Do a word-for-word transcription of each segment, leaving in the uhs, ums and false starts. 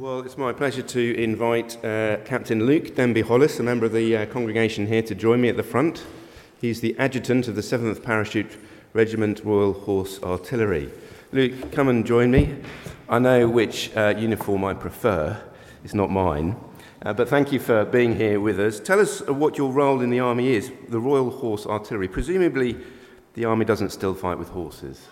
Well, it's my pleasure to invite uh, Captain Luke Denby-Hollis, a member of the uh, congregation here, to join me at the front. He's the adjutant of the seventh Parachute Regiment Royal Horse Artillery. Luke, come and join me. I know which uh, uniform I prefer. It's not mine. Uh, but thank you for being here with us. Tell us what your role in the Army is, the Royal Horse Artillery. Presumably, the Army doesn't still fight with horses.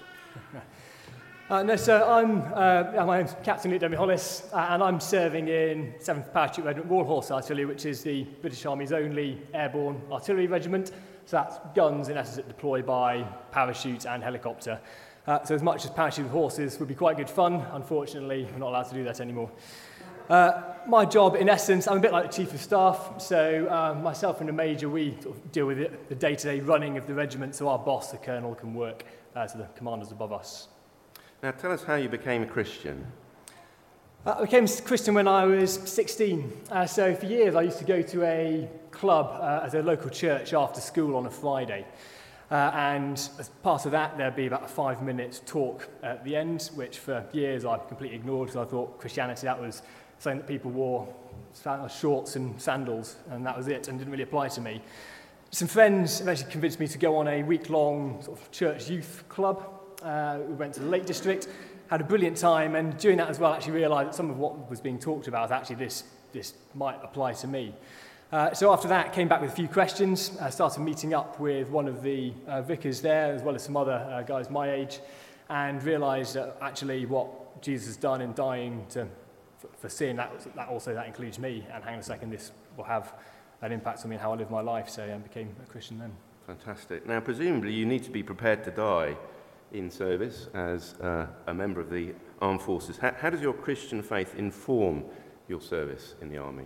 Uh, no, so I'm, uh, my name's Captain Luke Denby-Hollis, uh, and I'm serving in seventh Parachute Regiment Royal Horse Artillery, which is the British Army's only airborne artillery regiment. So that's guns, in essence, that deploy by parachute and helicopter. Uh, so as much as parachute with horses would be quite good fun, unfortunately, we're not allowed to do that anymore. Uh, my job, in essence, I'm a bit like the Chief of Staff, so uh, myself and the Major, we sort of deal with it, the day-to-day running of the regiment, so our boss, the Colonel, can work uh, to the commanders above us. Now, tell us how you became a Christian. Uh, I became a Christian when I was sixteen. Uh, so for years I used to go to a club uh, at a local church after school on a Friday. Uh, and as part of that, there'd be about a five-minute talk at the end, which for years I completely ignored because I thought Christianity, that was something that people wore, shorts and sandals, and that was it, and didn't really apply to me. Some friends eventually convinced me to go on a week-long sort of church youth club. Uh, we went to the Lake District, had a brilliant time, and during that as well actually realised that some of what was being talked about, actually this, this might apply to me. Uh, so after that, came back with a few questions, uh, started meeting up with one of the uh, vicars there, as well as some other uh, guys my age, and realised that actually what Jesus has done in dying to, for, for sin, that, that also that includes me, and hang on a second, this will have an impact on me and how I live my life, so I um, became a Christian then. Fantastic. Now, presumably you need to be prepared to die in service as uh, a member of the armed forces. How, how does your Christian faith inform your service in the Army?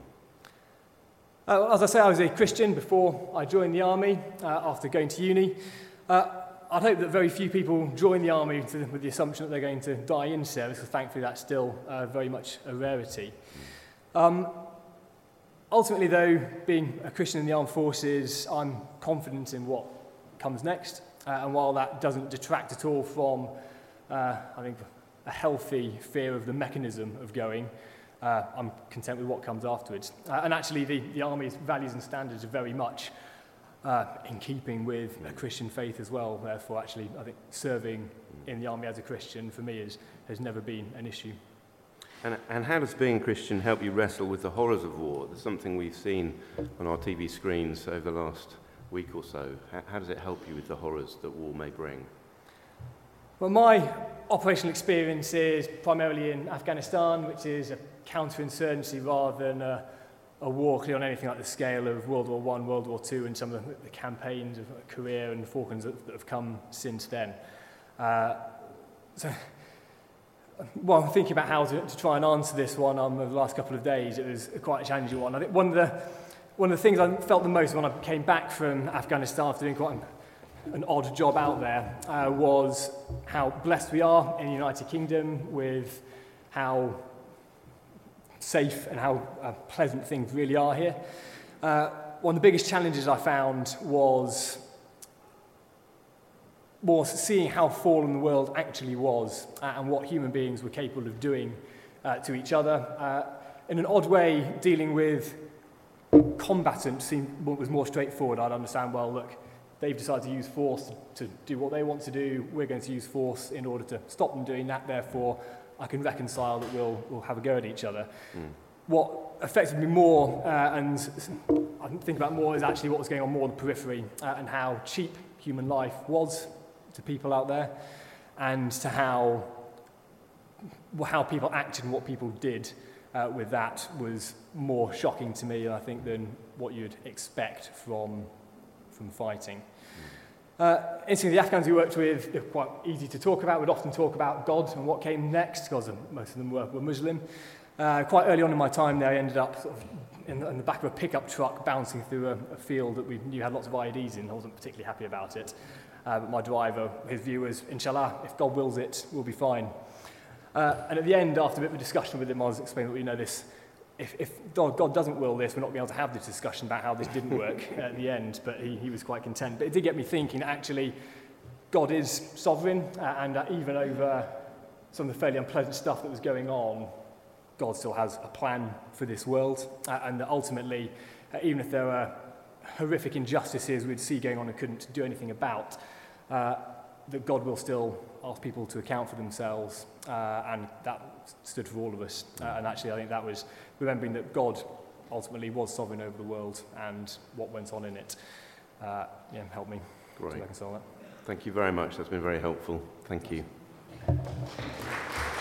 Uh, as I say, I was a Christian before I joined the Army, uh, after going to uni. Uh, I'd hope that very few people join the Army to, with the assumption that they're going to die in service, because thankfully that's still uh, very much a rarity. Um, ultimately, though, being a Christian in the armed forces, I'm confident in what comes next. Uh, and while that doesn't detract at all from, uh, I think, a healthy fear of the mechanism of going, uh, I'm content with what comes afterwards. Uh, and actually, the, the Army's values and standards are very much uh, in keeping with a Christian faith as well. Therefore, actually, I think serving in the Army as a Christian, for me, is, has never been an issue. And, and how does being Christian help you wrestle with the horrors of war? That's something we've seen on our T V screens over the last week or so. How, how does it help you with the horrors that war may bring? Well, my operational experience is primarily in Afghanistan, which is a counterinsurgency rather than a, a war clearly on anything like the scale of World War One, World War Two, and some of the, the campaigns of Korea and the Falklands that, that have come since then. Uh, so, well, thinking about how to, to try and answer this one um, over the last couple of days, it was quite a challenging one. I think one of the One of the things I felt the most when I came back from Afghanistan after doing quite an, an odd job out there uh, was how blessed we are in the United Kingdom with how safe and how uh, pleasant things really are here. Uh, one of the biggest challenges I found was, was seeing how fallen the world actually was uh, and what human beings were capable of doing uh, to each other. Uh, in an odd way, dealing with combatant seemed was more straightforward. I'd understand, well, look, they've decided to use force to, to do what they want to do. We're going to use force in order to stop them doing that. Therefore, I can reconcile that we'll, we'll have a go at each other. Mm. What affected me more, uh, and I think about more, is actually what was going on more on the periphery uh, and how cheap human life was to people out there, and to how, how people acted and what people did. Uh, with that was more shocking to me, I think, than what you'd expect from, from fighting. Uh, interestingly, the Afghans we worked with, they're quite easy to talk about. We'd often talk about God and what came next, because most of them were, were Muslim. Uh, quite early on in my time there, I ended up sort of in, the, in the back of a pickup truck bouncing through a, a field that we knew had lots of I E Ds in. I wasn't particularly happy about it. Uh, but my driver, his view was, inshallah, if God wills it, we'll be fine. Uh, and at the end, after a bit of a discussion with him, I was explaining that, you know, this, if, if God, God doesn't will this, we're not going to be able to have this discussion about how this didn't work at the end, but he, he was quite content. But it did get me thinking that actually God is sovereign, uh, and uh, even over some of the fairly unpleasant stuff that was going on, God still has a plan for this world, uh, and that ultimately, uh, even if there were horrific injustices we'd see going on and couldn't do anything about, uh, that God will still ask people to account for themselves, uh, and that stood for all of us. Uh, and actually, I think that was remembering that God ultimately was sovereign over the world and what went on in it. Uh, yeah, help me Great. to reconcile that. Thank you very much. That's been very helpful. Thank you.